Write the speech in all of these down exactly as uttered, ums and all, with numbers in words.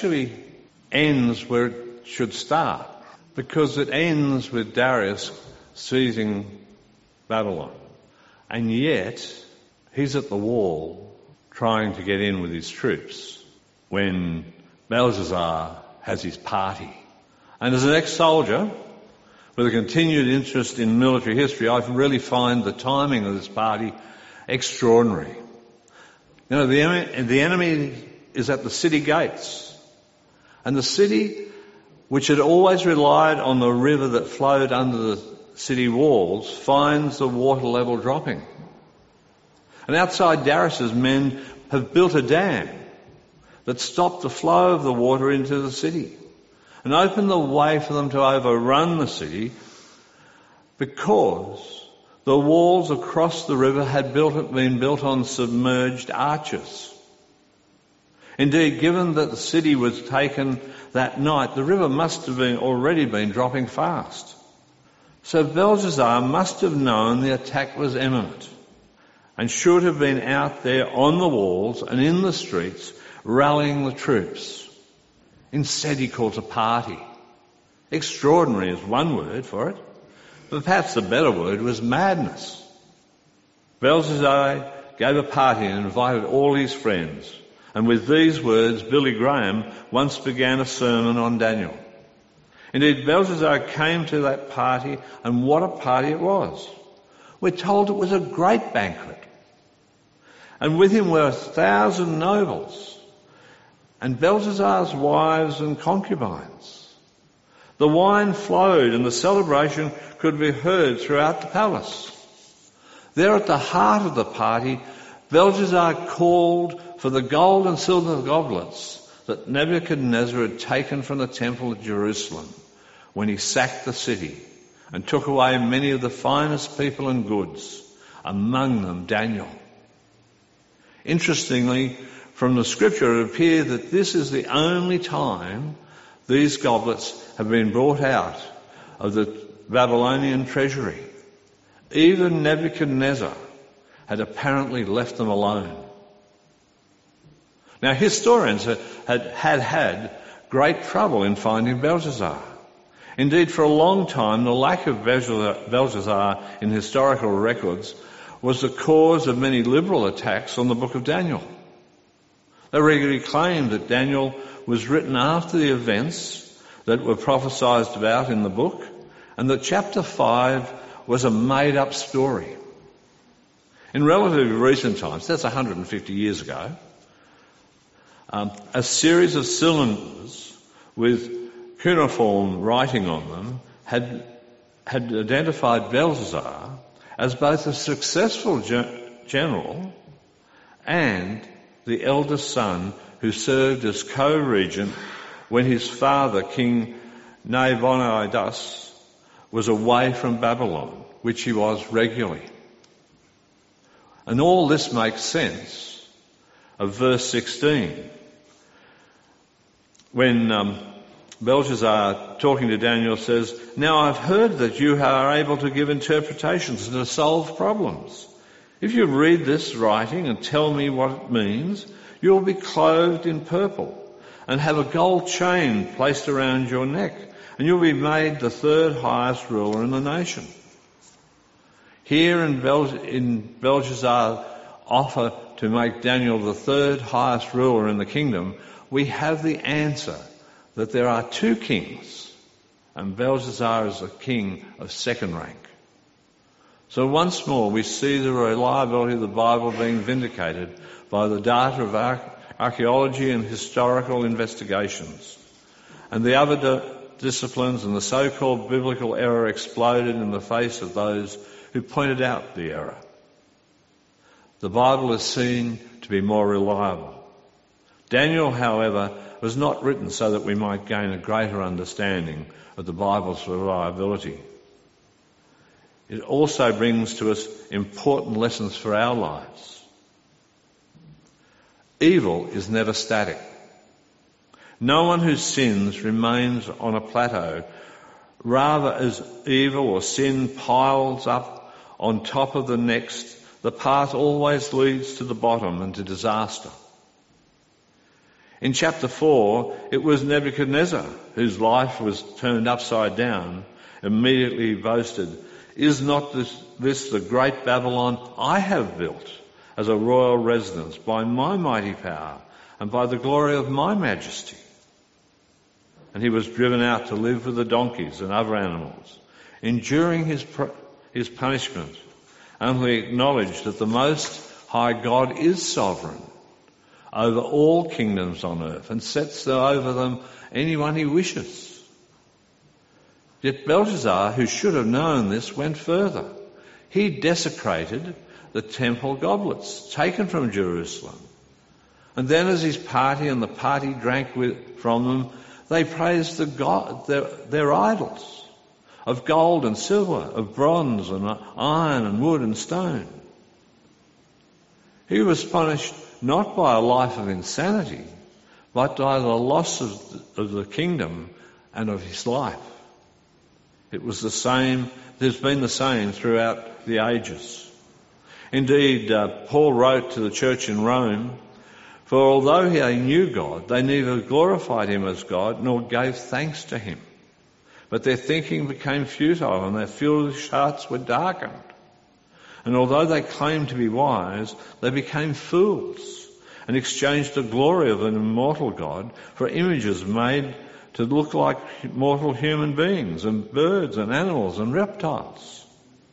actually ends where it should start, because it ends with Darius seizing Babylon. And yet, he's at the wall trying to get in with his troops when Belshazzar has his party. And as an ex-soldier with a continued interest in military history, I really find the timing of this party extraordinary. You know, the enemy, the enemy is at the city gates. And the city, which had always relied on the river that flowed under the city walls, finds the water level dropping. And outside Darius's men have built a dam that stopped the flow of the water into the city and opened the way for them to overrun the city, because the walls across the river had built, been built on submerged arches. Indeed, given that the city was taken that night, the river must have been already been dropping fast. So Belshazzar must have known the attack was imminent and should have been out there on the walls and in the streets rallying the troops. Instead, he calls a party. Extraordinary is one word for it, but perhaps the better word was madness. Belshazzar gave a party and invited all his friends. And with these words, Billy Graham once began a sermon on Daniel. Indeed, Belshazzar came to that party, and what a party it was. We're told it was a great banquet. And with him were a thousand nobles, and Belshazzar's wives and concubines. The wine flowed, and the celebration could be heard throughout the palace. There at the heart of the party, Belshazzar called for the gold and silver goblets that Nebuchadnezzar had taken from the temple of Jerusalem when he sacked the city and took away many of the finest people and goods, among them Daniel. Interestingly, from the scripture it appears that this is the only time these goblets have been brought out of the Babylonian treasury. Even Nebuchadnezzar had apparently left them alone. Now, historians had had, had great trouble in finding Belshazzar. Indeed, for a long time, the lack of Belshazzar in historical records was the cause of many liberal attacks on the book of Daniel. They regularly claimed that Daniel was written after the events that were prophesied about in the book, and that chapter five was a made-up story. In relatively recent times, that's one hundred fifty years ago, um, a series of cylinders with cuneiform writing on them had, had identified Belshazzar as both a successful ge- general and the eldest son who served as co-regent when his father, King Nabonidus, was away from Babylon, which he was regularly. And all this makes sense of verse sixteen, when um, Belshazzar, talking to Daniel, says, "Now I've heard that you are able to give interpretations and to solve problems. If you read this writing and tell me what it means, you will be clothed in purple and have a gold chain placed around your neck, and you'll be made the third highest ruler in the nation." Here in, Bel- in Belshazzar's offer to make Daniel the third highest ruler in the kingdom, we have the answer that there are two kings, and Belshazzar is a king of second rank. So once more we see the reliability of the Bible being vindicated by the data of archaeology and historical investigations. And the other di- disciplines and the so-called biblical error exploded in the face of those who pointed out the error. The Bible is seen to be more reliable. Daniel, however, was not written so that we might gain a greater understanding of the Bible's reliability. It also brings to us important lessons for our lives. Evil is never static. No one who sins remains on a plateau. Rather, as evil or sin piles up on top of the next, the path always leads to the bottom and to disaster. In chapter four, it was Nebuchadnezzar, whose life was turned upside down, immediately boasted, "Is not this, this the great Babylon I have built as a royal residence by my mighty power and by the glory of my majesty?" And he was driven out to live with the donkeys and other animals, enduring his, his punishment, and he acknowledged that the Most High God is sovereign over all kingdoms on earth and sets over them anyone he wishes. Yet Belshazzar, who should have known this, went further. He desecrated the temple goblets taken from Jerusalem. And then as his party and the party drank with, from them, they praised the God, their, their idols of gold and silver, of bronze and iron and wood and stone. He was punished not by a life of insanity, but by the loss of the, of the kingdom and of his life. It was the same, there's been the same throughout the ages. Indeed, uh, Paul wrote to the church in Rome, "For although they knew God, they neither glorified him as God nor gave thanks to him. But their thinking became futile and their foolish hearts were darkened. And although they claimed to be wise, they became fools and exchanged the glory of an immortal God for images made to look like mortal human beings and birds and animals and reptiles.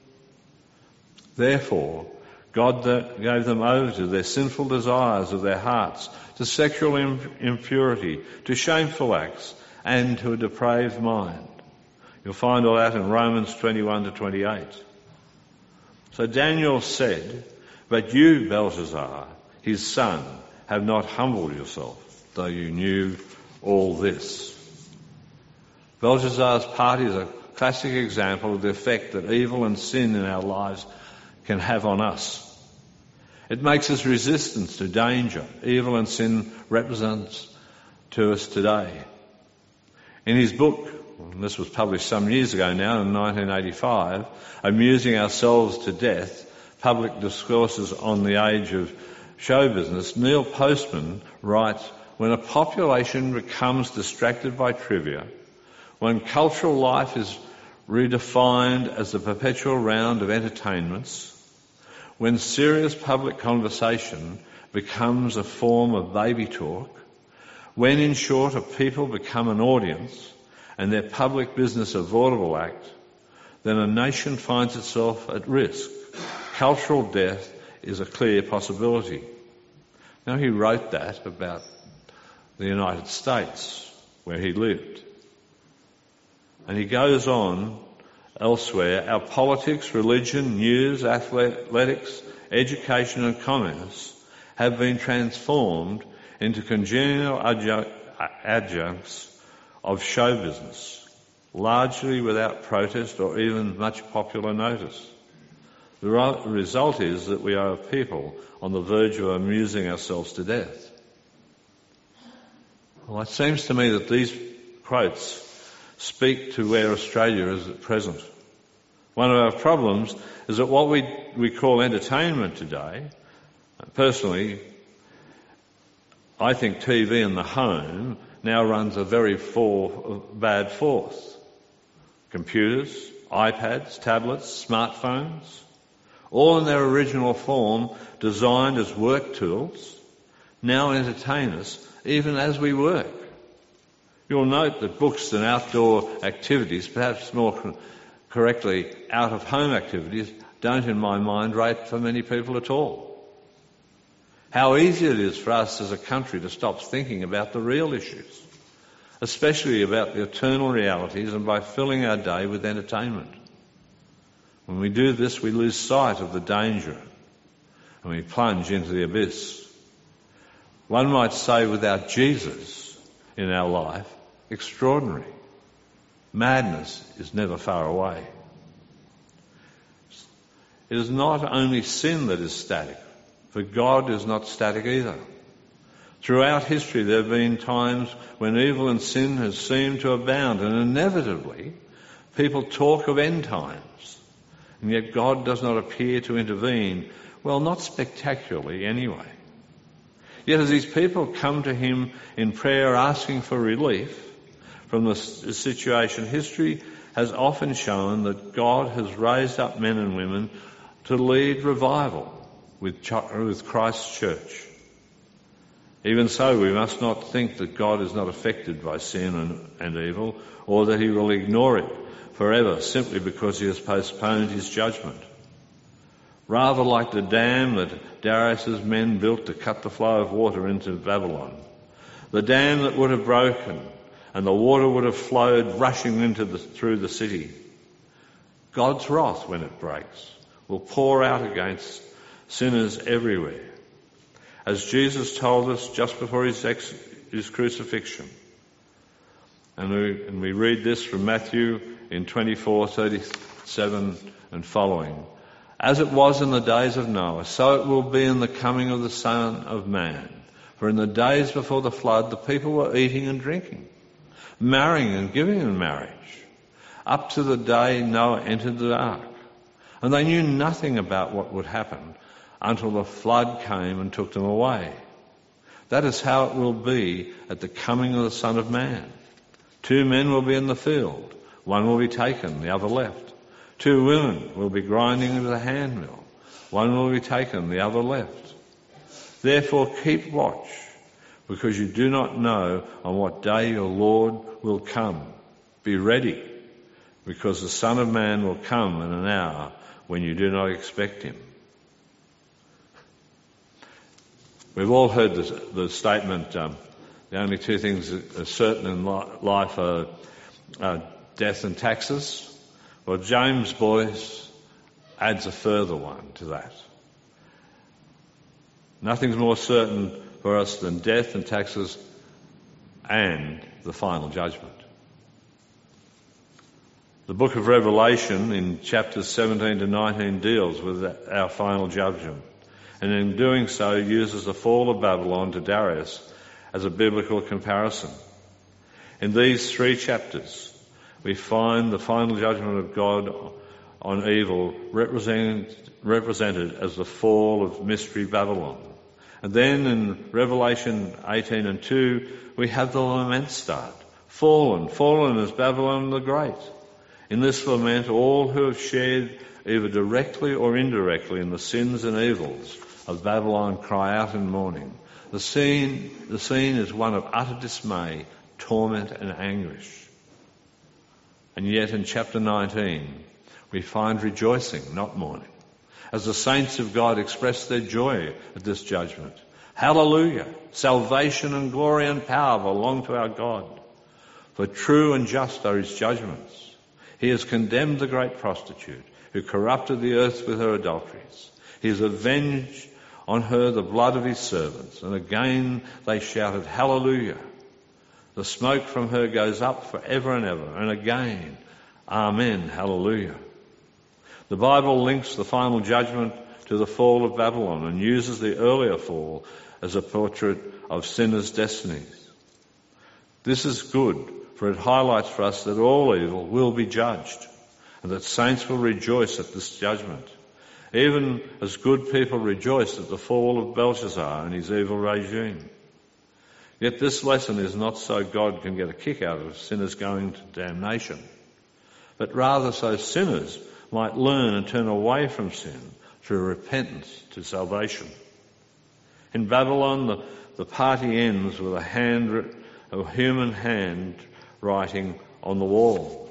Therefore, God gave them over to their sinful desires of their hearts, to sexual impurity, to shameful acts, and to a depraved mind." You'll find all that in Romans twenty-one to twenty-eight. So Daniel said, "But you, Belshazzar, his son, have not humbled yourself, though you knew all this." Belshazzar's party is a classic example of the effect that evil and sin in our lives can have on us. It makes us resistant to danger evil and sin represents to us today. In his book, and this was published some years ago now, in nineteen eighty-five, Amusing Ourselves to Death, Public Discourses on the Age of Show Business, Neil Postman writes, "When a population becomes distracted by trivia, when cultural life is redefined as the perpetual round of entertainments, when serious public conversation becomes a form of baby talk, when, in short, a people become an audience and their public business a vaudeville act, then a nation finds itself at risk. Cultural death is a clear possibility." Now, he wrote that about the United States, where he lived. And he goes on elsewhere, "Our politics, religion, news, athletics, education and commerce have been transformed into congenial adjuncts of show business, largely without protest or even much popular notice. The result is that we are a people on the verge of amusing ourselves to death." Well, it seems to me that these quotes speak to where Australia is at present. One of our problems is that what we, we call entertainment today, personally, I think T V in the home now runs a very for, bad force. Computers, iPads, tablets, smartphones, all in their original form designed as work tools, now entertain us even as we work. You'll note that books and outdoor activities, perhaps more correctly out-of-home activities, don't in my mind rate for many people at all. How easy it is for us as a country to stop thinking about the real issues, especially about the eternal realities, and by filling our day with entertainment. When we do this, we lose sight of the danger and we plunge into the abyss. One might say, without Jesus in our life, extraordinary. Madness is never far away. It is not only sin that is static, for God is not static either. Throughout history there have been times when evil and sin has seemed to abound, and inevitably people talk of end times, and yet God does not appear to intervene, well, not spectacularly anyway. Yet as these people come to him in prayer asking for relief from the situation, history has often shown that God has raised up men and women to lead revival with with Christ's church. Even so, we must not think that God is not affected by sin and, and evil, or that he will ignore it forever simply because he has postponed his judgment. Rather like the dam that Darius's men built to cut the flow of water into Babylon, the dam that would have broken and the water would have flowed rushing into the, through the city. God's wrath, when it breaks, will pour out against sinners everywhere, as Jesus told us just before his, ex- his crucifixion. And we, and we read this from Matthew in twenty-four, thirty-seven and following. As it was in the days of Noah, so it will be in the coming of the Son of Man. For in the days before the flood, the people were eating and drinking, marrying and giving in marriage, up to the day Noah entered the ark. And they knew nothing about what would happen until the flood came and took them away. That is how it will be at the coming of the Son of Man. Two men will be in the field. One will be taken, the other left. Two women will be grinding with a handmill. One will be taken, the other left. Therefore keep watch, because you do not know on what day your Lord will come. Be ready, because the Son of Man will come in an hour when you do not expect him. We've all heard the, the statement, um, the only two things that are certain in life are uh, death and taxes. Well, James Boyce adds a further one to that. Nothing's more certain for us than death and taxes and the final judgment. The book of Revelation in chapters seventeen to nineteen deals with our final judgment, and in doing so uses the fall of Babylon to Darius as a biblical comparison. In these three chapters, we find the final judgment of God on evil represented, represented as the fall of Mystery Babylon. And then in Revelation eighteen and two, we have the lament start. Fallen, fallen is Babylon the Great. In this lament, all who have shared either directly or indirectly in the sins and evils of Babylon cry out in mourning. The scene, the scene is one of utter dismay, torment and anguish. And yet in chapter nineteen, we find rejoicing, not mourning, as the saints of God express their joy at this judgment. Hallelujah! Salvation and glory and power belong to our God. For true and just are his judgments. He has condemned the great prostitute who corrupted the earth with her adulteries. He has avenged on her the blood of his servants. And again they shouted, Hallelujah! The smoke from her goes up for ever and ever. And again, Amen, Hallelujah. The Bible links the final judgment to the fall of Babylon and uses the earlier fall as a portrait of sinners' destinies. This is good, for it highlights for us that all evil will be judged and that saints will rejoice at this judgment, even as good people rejoiced at the fall of Belshazzar and his evil regime. Yet this lesson is not so God can get a kick out of sinners going to damnation, but rather so sinners might learn and turn away from sin through repentance to salvation. In Babylon, the, the party ends with a hand, a human hand writing on the wall.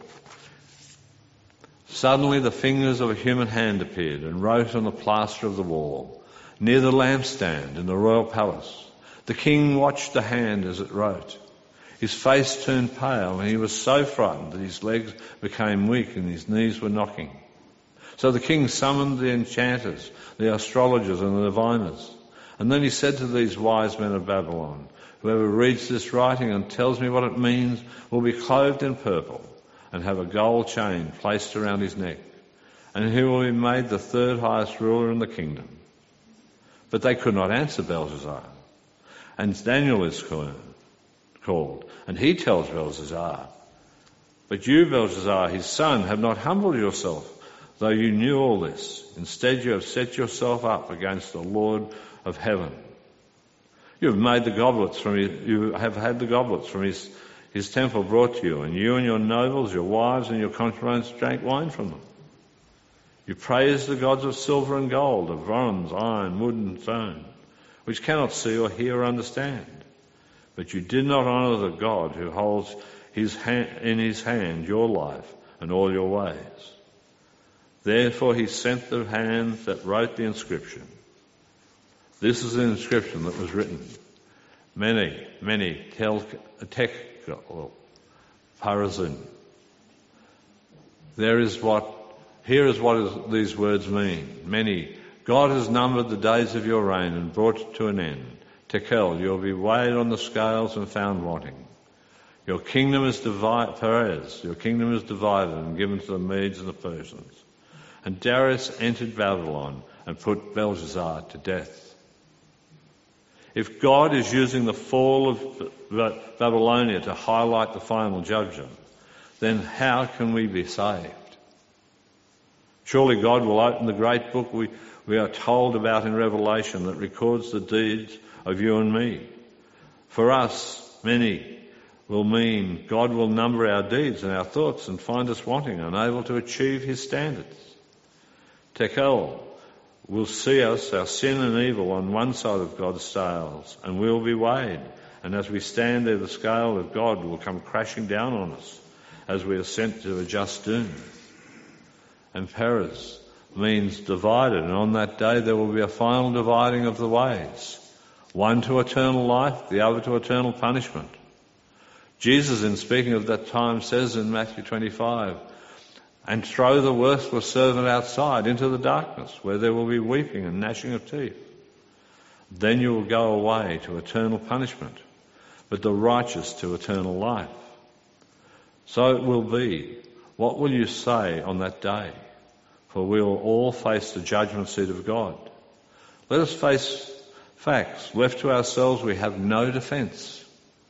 Suddenly the fingers of a human hand appeared and wrote on the plaster of the wall, near the lampstand in the royal palace. The king watched the hand as it wrote. His face turned pale and he was so frightened that his legs became weak and his knees were knocking. So the king summoned the enchanters, the astrologers and the diviners. And then he said to these wise men of Babylon, whoever reads this writing and tells me what it means will be clothed in purple and have a gold chain placed around his neck, and he will be made the third highest ruler in the kingdom. But they could not answer Belshazzar. And Daniel is called, and he tells Belshazzar, but you, Belshazzar, his son, have not humbled yourself, though you knew all this. Instead, you have set yourself up against the Lord of heaven. You have made the goblets from his, you have had the goblets from his, his temple brought to you, and you and your nobles, your wives and your concubines drank wine from them. You praised the gods of silver and gold, of bronze, iron, wood and stone, which cannot see or hear or understand. But you did not honour the God who holds his hand, in his hand your life and all your ways. Therefore he sent the hand that wrote the inscription. This is the inscription that was written. Many, many, tel, tekel, parazin. There is what, here is what is, these words mean. Many. God has numbered the days of your reign and brought it to an end. Tekel, you'll be weighed on the scales and found wanting. Your kingdom is divided, Perez, your kingdom is divided and given to the Medes and the Persians. And Darius entered Babylon and put Belshazzar to death. If God is using the fall of Babylonia to highlight the final judgment, then how can we be saved? Surely God will open the great book we, we are told about in Revelation that records the deeds of you and me. For us, many will mean God will number our deeds and our thoughts and find us wanting, unable to achieve his standards. Tekel will see us, our sin and evil, on one side of God's scales, and we'll be weighed. And as we stand there, the scale of God will come crashing down on us as we are sent to a just doom. And Perez means divided, and on that day there will be a final dividing of the ways. One to eternal life, the other to eternal punishment. Jesus, in speaking of that time, says in Matthew twenty-five, and throw the worthless servant outside into the darkness, where there will be weeping and gnashing of teeth. Then you will go away to eternal punishment, but the righteous to eternal life. So it will be. What will you say on that day? For we will all face the judgment seat of God. Let us face facts. Left to ourselves, we have no defence.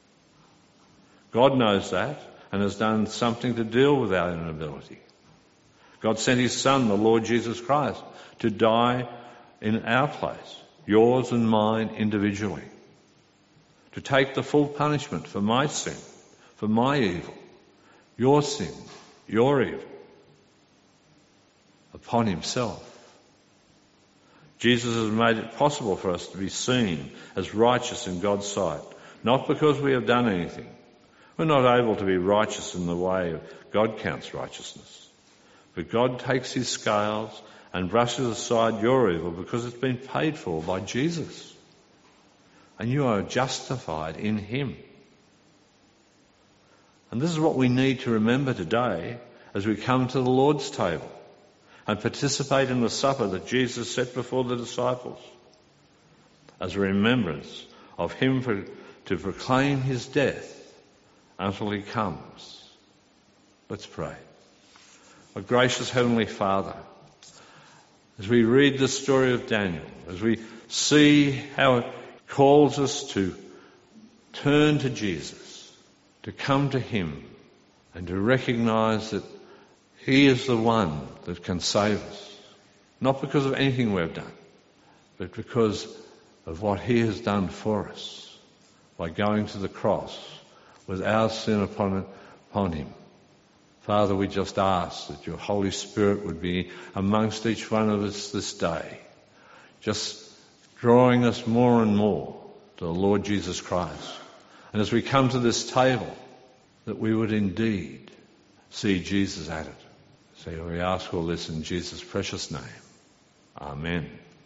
God knows that and has done something to deal with our inability. God sent his Son, the Lord Jesus Christ, to die in our place, yours and mine individually, to take the full punishment for my sin, for my evil, your sin, your evil, upon himself. Jesus has made it possible for us to be seen as righteous in God's sight, not because we have done anything. We're not able to be righteous in the way God counts righteousness. But God takes his scales and brushes aside your evil because it's been paid for by Jesus. And you are justified in him. And this is what we need to remember today as we come to the Lord's table and participate in the supper that Jesus set before the disciples as a remembrance of him for, to proclaim his death until he comes. Let's pray. Our gracious Heavenly Father, as we read the story of Daniel, as we see how it calls us to turn to Jesus, to come to him, and to recognise that he is the one that can save us, not because of anything we've done, but because of what he has done for us by going to the cross with our sin upon, upon him. Father, we just ask that your Holy Spirit would be amongst each one of us this day, just drawing us more and more to the Lord Jesus Christ. And as we come to this table, that we would indeed see Jesus at it. So we ask all this in Jesus' precious name. Amen.